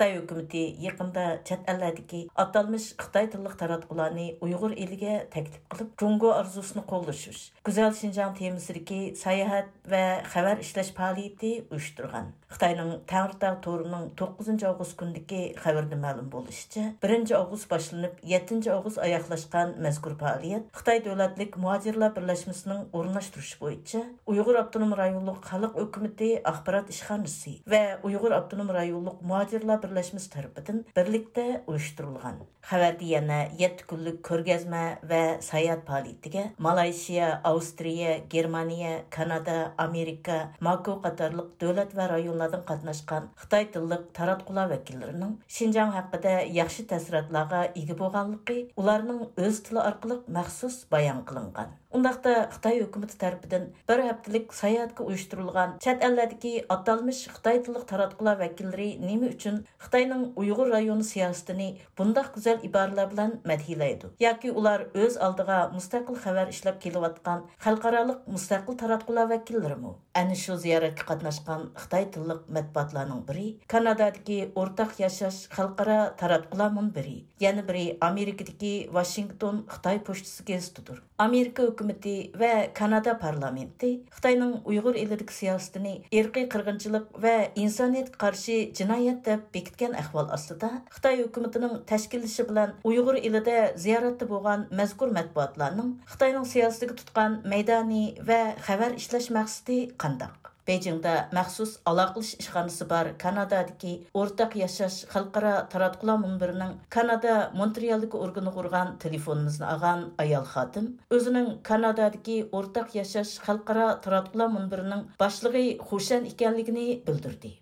Xitoy hukumatı yaqında chet ellardagi atalmış Xitoy tillik taratqularni Uyg'ur eliga taklif qilib, Jungo arzusini qo'llashish, Güzel Şinjan temisidagi sayohat va xabar ishlash faoliyati uyushtirgan. Xitoyning Tangritog to'rining 9 avgust kunidagi xabarda ma'lum bo'lishicha, 1 avgust boshlanib 7 avgust oyoqlashgan mazkur faoliyat Xitoy davlatlik muhojirlar birlashmasining o'rinlashtirishi bo'yicha Uyg'ur avtonom rayonlik xalq hukumati axborot ishxonasi va Uyg'ur avtonom rayonlik muhojirlar birlashmasi tomonidan birlikda uyushtirilgan. Xabarda yana 7 kunlik ko'rgazma va sayohat faoliyatiga Malayziya, Avstriya, Germaniya, Kanada, Amerika, Mako qatorliq davlat va rayonlardan qatnashgan Xitoy tillik taratqular vakillarining Şinjan haqida yaxshi ta'sirotlarga ega bo'lganligi ularning o'z tili orqali maxsus bayon qilingan. Undaqda Xitoy hukumati tomonidan bir haftalik sayohatga uyushtirilgan chet ellardagi atalmış Xitoy tillik taratqular vakillari nima uchun Xitoyning Uyg'ur rayoni siyosatini bundaq go'zal iboralar bilan madhiylaydi yoki ular o'z oldiga mustaqil xabar ishlab kelayotgan xalqaroliq mustaqil taratqular vakillarimi? Ana shu ziyoratga qatnashgan Xitoy tillik matbuotlarning biri Kanadadagi o'rtaq yashash xalqaro taratqular munbiri, yana biri Amerikadagi Washington Xitoy pochtasi gazetidir. Amerika hukumati va Kanada parlamenti Xitoyning Uyg'ur elidagi siyosatini irqiy qirg'inchilik va insoniyatga qarshi jinoyat deb bekitgan ahvol ostida Xitoy hukumatining tashkillashi bilan Uyg'ur elida ziyoratda bo'lgan mazkur matbuotlarning Xitoyning siyosatiga tutgan maydoni va xabar ishlash maqsadi qandaq? Beijingda maxsus aloqalash ishxonasi bor Kanadadagi o'rtaq yashash xalqaro taratqular munbirining Kanada Montrealdagi organi qurgan telefonimizni olgan ayol xotin o'zining Kanadadagi o'rtaq yashash xalqaro taratqular munbirining boshlig'i Xushan ekanligini bildirdi.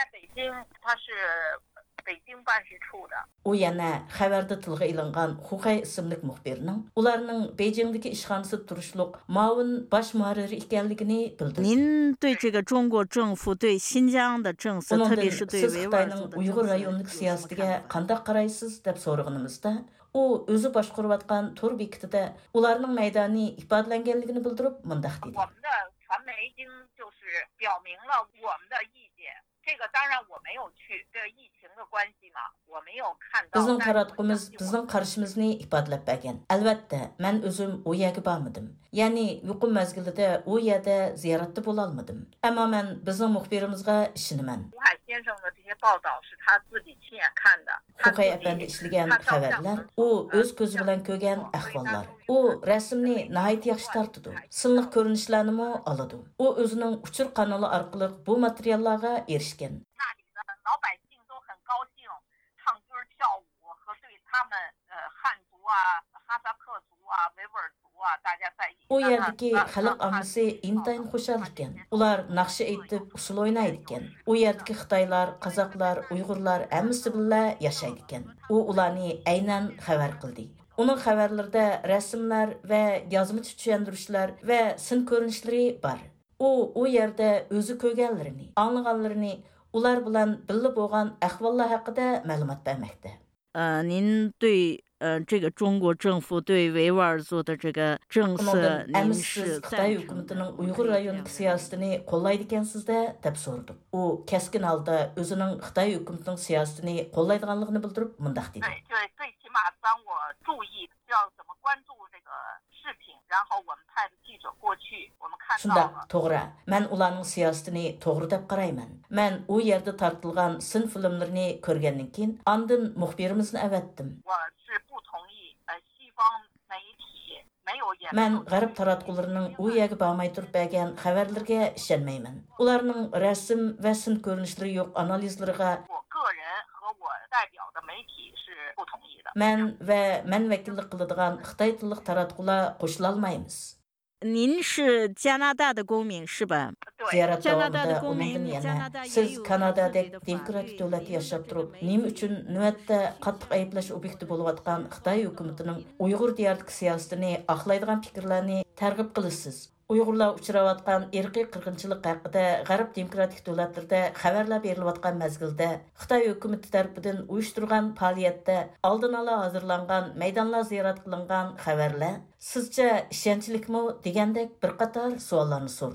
U yana xabarda tilga ilingan Huxay ismli muxbirning ularning Beijingdagi ishxonasi turishliq Ma'un bosh muharriri ekanligini bildirdi. 您对这个中国政府对新疆的政策，特别是对维吾尔族的 Uyg'ur rayonlik siyosatiga qanday qaraysiz deb so'raganimizda u o'zi boshqarayotgan tur bekitida ularning maydoni ifodalanganligini bildirib mundaq dedi. 这个当然我没有去，这疫情的关系嘛，我没有看到。 Bizning taratqumiz bizning qarshimizni ifodalab bergan. Albatta, men o'zim u yerga bormadim. Ya'ni yuqum mazgilida u yerda ziyoratda bo'la olmadim. Ammo men bizning muxbirimizga ishonaman. 胡海先生的这些报道是他自己亲眼看的。 Huqay apandi ishlagan xabarlar, u o'z ko'zi bilan ko'rgan ahvollar. U rasmni nihoyat yaxshi tortadi. Silliq ko'rinishlarni oladi. U o'zining uchur kanali orqali bu materiallarga erishgan. 那里的老百姓都很高兴，唱歌跳舞和对他们汉族啊、哈萨克族啊、维吾尔族啊，大家在一起。 U yerdagi xalq ommasi intayin xushal ekan. Ular naqsha aytib, usul o'ynaydi ekan. U yerdagi Xitoylar, Qozoqlar, Uyg'urlar hammasi bilan yashaydi ekan. U ularni aynan xabar qildi. Uning xabarlarida rasmlar va yozmacha tushuntirishlar va sin ko'rinishlari bor. U yerda o'zi ko'rganlarini, anglaganlarini, ular bilan birga bo'lgan ahvollar haqida ma'lumot bermoqda. 您对这个中国政府对维吾尔族的这个政策，您是赞 Xitoy 成的 hukumatining Uyg'ur rayonidagi siyosatini qo'llaydi ekansizda deb so'radim. U keskin holda o'zining Xitoy hukumatining siyosatini qo'llaydiganligini bildirib mundaq dedi. 对，最起码当我注意要怎么关注这个视频，然后我们派的记者过去，我们看到 Shundaq, 了。 to'g'ri. Men ularning siyosatini to'g'ri deb qarayman. Men u yerda tortilgan sin filmlarini ko'rgandan keyin andin muxbirimizni avatdim. 我是不同意西方媒体没有言 Men 论。 g'arb taratqullarining u yerga bormay turib bergan xabarlarga ishonmayman. Ularning rasm va sin ko'rinishlari yo'q analizlariga 我个人和我代表的媒体是不同意的。 men vakillik qiladigan Xitoy tillik taratqular qo'shila olmaymiz. 您是加拿大的公民是吧？ 对， Ziyorat Kanadada davomida qo'ming, undan yana Kanada siz yeyu Kanadadek xavfsizlik demokratik dafai davlatda yeyu yashab turib, xavfsizlik nima uchun navbatda qattiq ayblash obyekti bo'layotgan Xitoy hukumatining Uyg'ur diyoridagi siyosatini oqlaydigan fikrlarni targ'ib qilasiz? Uyg'urlar uchrayotgan irqiy qirg'inchilik haqida G'arb demokratik davlatlarda xabarlar berilayotgan mazgilda Xitoy hukumati tomonidan uyushtirgan faoliyatda oldin ola hozirlangan maydonlar ziyorat qilingan xabarlar sizcha ishonchlikmi degandek bir qator savollarni so'rdik.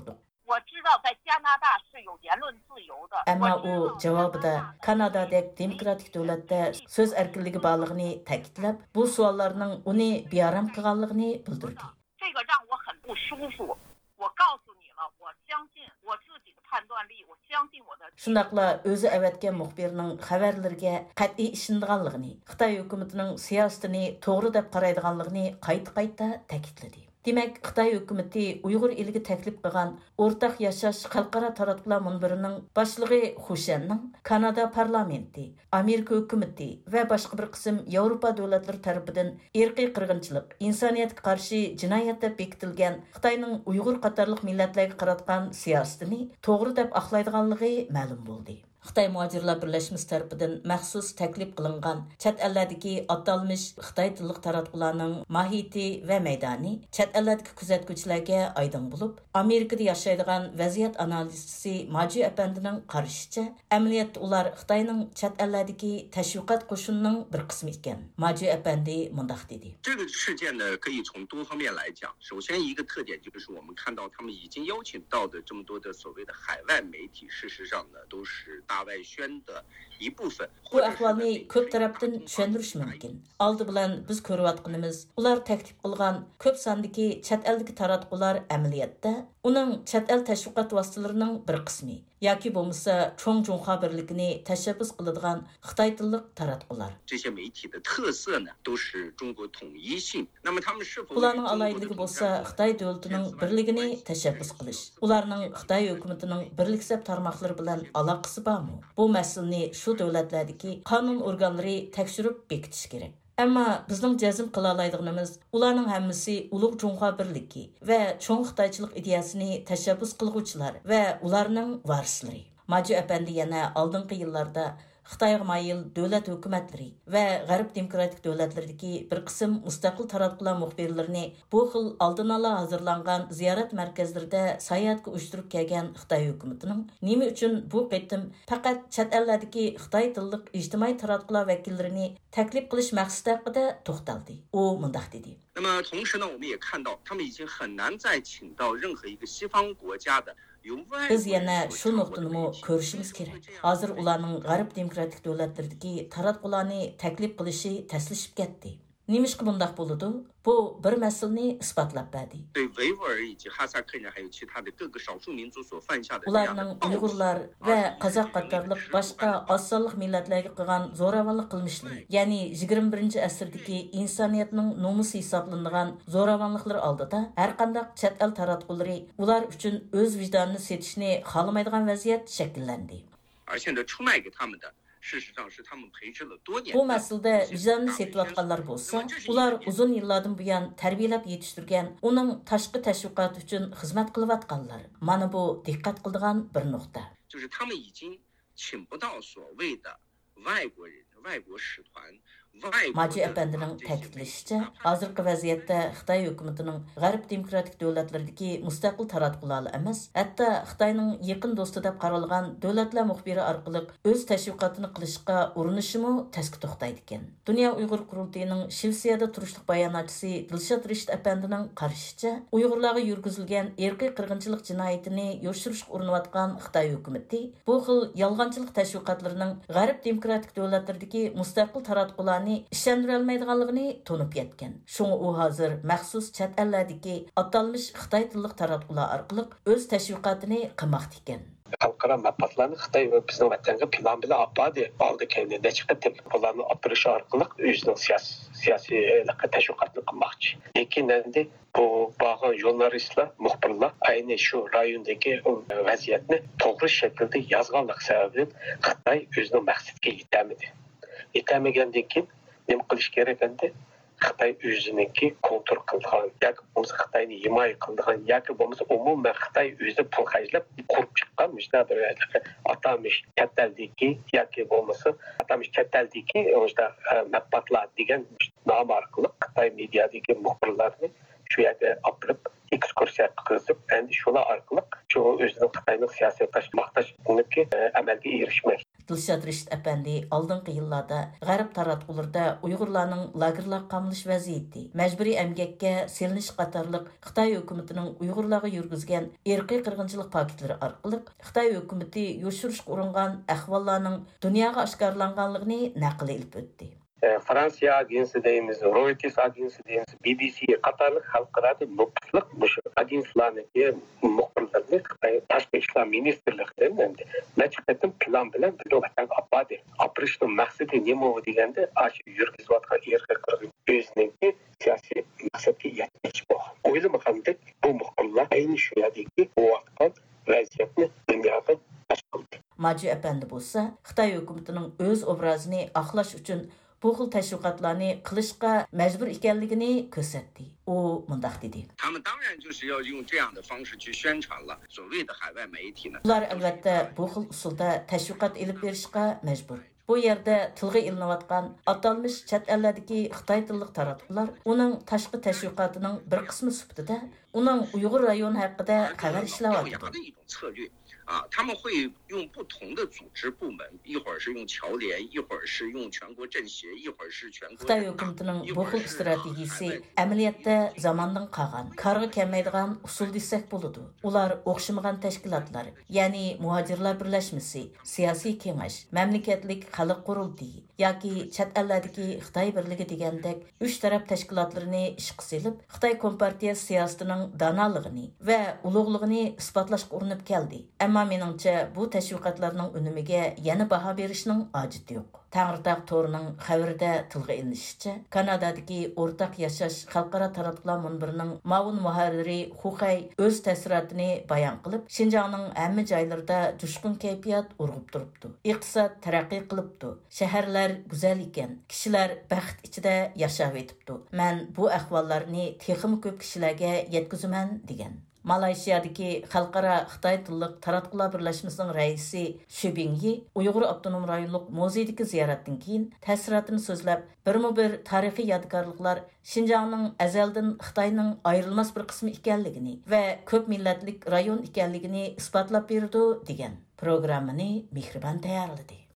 我知道在加拿大是有言论自由的。 Әмма u javobida Kanadadek demokratik davlatda söz erkinligi borligini ta'kidlab, bu savollarning uni bearam qilganligini bildirdi. 这个让我很不舒服。我告诉你了，我相信我自己的判断力，我相信我的。 Shundaqla o'zi avatgan muxbirning xabarlariga qat'iy ishonganligini, Xitoy hukumatining siyosatini to'g'ri deb qaraydiganligini qayta ta'kidladi. Demak, Xitoy hukumati Uyg'ur eliga taklif qilgan o'rtaq yashash xalqaro taratqular munbirining boshlig'i Xushanning Kanada parlamenti, Amerika hukumati va boshqa bir qism Yevropa davlatlari tomonidan irqiy qirg'inchilik, insoniyatga qarshi jinoyat deb bekitilgan Xitoyning Uyg'ur qatorliq millatlarga qaratgan siyosatini to'g'ri deb aqlaydiganligi ma'lum bo'ldi. Xitoy muhojirlar birlashmasi tarafidan maxsus taklif qilingan chet ellardagi atalmish Xitoy tillik taratqularning mohiyati va maydoni chet ellardagi kuzatuvchilarga oydin bo'lib, Amerikada yashaydigan vaziyat analizchisi Maji Apandining qarashicha, amaliyotda ular Xitoyning chet ellardagi tashviqot qo'shinining bir qismi ekan. Maji Apandi mundaq dedi. 这个事件呢，可以从多方面来讲。首先一个特点就是我们看到他们已经邀请到的这么多的所谓的海外媒体，事实上呢都是大外宣的一部分。 Bu ahvolni ko'p tarafdan tushundirish mumkin. Oldi bilan biz ko'rayotganimiz, ular taklif qilgan ko'p sondagi chet eldagi taratqular amaliyotda uning chet el tashviqot vositalarining bir qismi yoki bo'lmasa cho'ng Junxo birligini tashabbus qiladigan Xitoy tillik taratqular. 这些媒体的特色呢，都是中国统一性。那么他们是否 Ularning alayidligi bo'lsa Xitoy davlatining birligini tashabbus qilish. Ularning Xitoy hukumatining birliksab tarmoqlari bilan aloqasi bormi? Bu masalani shu davlatlardagi qonun organlari tekshirib bekitish kerak. Ammo bizning jazm qila oladiganimiz ularning hammasi ulug' Junxo birligi va cho'ng Xitoychilik ideyasini tashabbus qilguvchilar va ularning varislari. Maji Apandi yana oldingi yillarda Xitoyga mayil davlat hukumatlari va G'arb demokratik davlatlaridagi bir qism mustaqil taratqular muxbirlarini bu xil oldin ola hozirlangan ziyorat markazlarida sayohatga uyushtirib kelgan Xitoy hukumatining nima uchun bu qitim faqat chet ellardagi Xitoy tillik ijtimoiy taratqular vakillarini taklif qilish maqsadi haqida to'xtaldi. U mundaq dedi. 那么同时呢，我们也看到他们已经很难再请到任何一个西方国家的 Biz yana shu nuqtani ko'rishimiz kerak. Hozir ularning G'arb demokratik davlatlaridagi taratqularni taklif qilishi taslishib ketdi. Nimishqa bundaq bo'ladi? Bu bir masalani isbotlab berdi. 对维吾尔以及哈萨克人还有其他的各个少数民族所犯下的 Ularning Uyg'urlar va Qozoq qatorliq boshqa oz-sonliq millatlarga qilgan zo'ravonlik qilmishlari, ya'ni 21-asrdagi insoniyatning nomusi hisoblanadigan zo'ravonliklar oldida har qanday chet el taratqulari ular uchun o'z vijdonini setishni xohlamaydigan vaziyat shakllandi. 而现在出卖给他们的 事实上是他们培植了多年。 Bu masalada vijdonni setayotganlar bo'lsa, ular uzun yillardan buyon tarbiyalab yetishtirgan, uning tashqi tashviqot uchun xizmat qilayotganlar. Mana bu diqqat qiladigan bir nuqta. 就是他们已经请不到所谓的外国人、外国使团、 Maji Apandining ta'kidlashicha, hozirgi vaziyatda Xitoy hukumatining G'arb demokratik davlatlaridagi mustaqil taratqular emas, hatto Xitoyning yaqin do'sti deb qaralgan davlatlar muxbiri orqali o'z tashviqotini qilishga urinishimi tasga to'xtaydi ekan. Dunyo Uyg'ur qurultiyining Shvetsiyada turishlik bayonotchisi Dilshod Rishit Apandining qarashicha, Uyg'urlarga yurgizilgan irqiy qirg'inchilik jinoyatini yoshirishga urinayotgan Xitoy hukumati bu xil yolg'onchilik tashviqotlarining G'arb demokratik davlatlaridagi mustaqil taratqularni ishondira olmaydiganligini to'nib yetgan. Shunga u hozir maxsus chet ellardagi atalmish Xitoy tillik taratqular orqali o'z tashviqotini qilmoqda ekan. Xalqaro manfaatlarni Xitoy va bizning vatanga plan bilan oladi. Oldi keyin necha qitim bularni optirish orqali o'zining siyosiy tashviqotni qilmoqchi. Lekin endi bu bag'an jurnalistlar, muxbirlar ayni shu rayondagi vaziyatni to'g'ri shaklda yozganlik sababidan Xitoy o'zining maqsadiga yetmadi. Yetmagandan keyin nima qilish kerak endi? Xitoy o'ziniki kontrol qilgan yoki bo'lmasa Xitoyni himoya qilgan yoki bo'lmasa umuman Xitoy o'zi pul xarjlab qurib chiqqan mishda bir atamish kattaldiki yoki bo'lmasa atamish kattaldiki o'zda matbuotlar degan nom orqali Xitoy mediadagi muxbirlarni shu yerga olib ekskursiya qilib, endi shular orqali shu o'zining Xitoyning siyosiy maqtashligi amalga erishmoqda. Dilshad Rishit әпәнди алдыңғы yıllarda G'arb taratqularida Uyg'urlarning lagerlarga qamalish vaziyati, majburiy emgakka selinish qatorliq Xitoy hukumatining Uyg'urlarga yurgizgan irqiy qirg'inchilik paketlari orqali Xitoy hukumati yoshirishga uringan ahvollarning dunyoga oshkorlanganligini naql etib o'tdi. Fransiya agensi deymiz, Reuters agensi deymiz, BBC qatorliq xalqaro nutqliq bu agensiyalarniki muxbirlarni Xitoy tashqi ishlar ministrligidan necha qatim plan bilan vatan apadi. Aprishning maqsadi nima deganda, ash yurgizayotgan irqiy qirg'inchilik o'zining siyosiy maqsadga yetish bu. O'ylamagandek bu muxbirlar ayni shu yerdagi bo'layotgan vaziyatni dunyoga tashqildi. Maji әпәнди bo'lsa, Xitoy hukumatining o'z obrazini aqlash uchun bu xil tashviqotlarni qilishga majbur ekanligini ko'rsatdi. U mundaq dedi. 他们当然就是要用这样的方式去宣传了。所谓的海外媒体呢， Ular albatta bu xil usulda tashviqot elib berishga majbur. Bu yerda tilga ilinayotgan atalmış chet ellardagi Xitoy tillik taratqular uning tashqi tashviqotining bir qismi sifatida uning Uyg'ur rayoni haqida xabar ishlayapti. 他们会用不同的组织部门，一会儿是用侨联，一会儿是用全国政协，一会儿是全国。 Xitoy hukumatining bu xil strategiyasi amaliyotda zamondan qolgan, qarg'a kelmaydigan usul desak bo'ladi. Ular o'xshamagan tashkilotlar, ya'ni muhojirlar birlashmasi, siyosiy kengash, mamlakatlik xalq qurultiyi yoki chet ellardagi Xitoy birligi degandek uch taraf tashkilotlarini ishga solib, Xitoy Kompartiyasi siyosatining donoligini va ulug'ligini isbotlashga urinib keldi. Ammo meningcha bu tashviqotlarning unumiga yana baho berishning hojati yo'q. Tangritog' to'rining xabarida tilga ilinishicha, Kanadadagi o'rtaq yashash xalqaro taratqular munbirining ma'mur muharriri Huxay o'z ta'sirotini bayon qilib, Xinjiangning hamma joylarida jushqun kayfiyat urg'ib turibdi. Iqtisod taraqqiy qilibdi. Shaharlar go'zal ekan. Kishilar baxt ichida yashab etibdi. Men bu ahvollarni texnik ko'p kishilarga yetkazaman degan. Malayziyadagi xalqaro Xitoy tillik taratqular birlashmasining raisi Shubingyi Uyg'ur avtonom rayonlik muzeydagi ziyoratdan keyin ta'sirotini so'zlab, bir tarixiy yodgorliklar Xinjiangning azaldan Xitoyning ayrilmas bir qismi ekanligini va ko'p millatlik rayon ekanligini isbotlab berdi degan. Programmani Mehribon tayyorladi.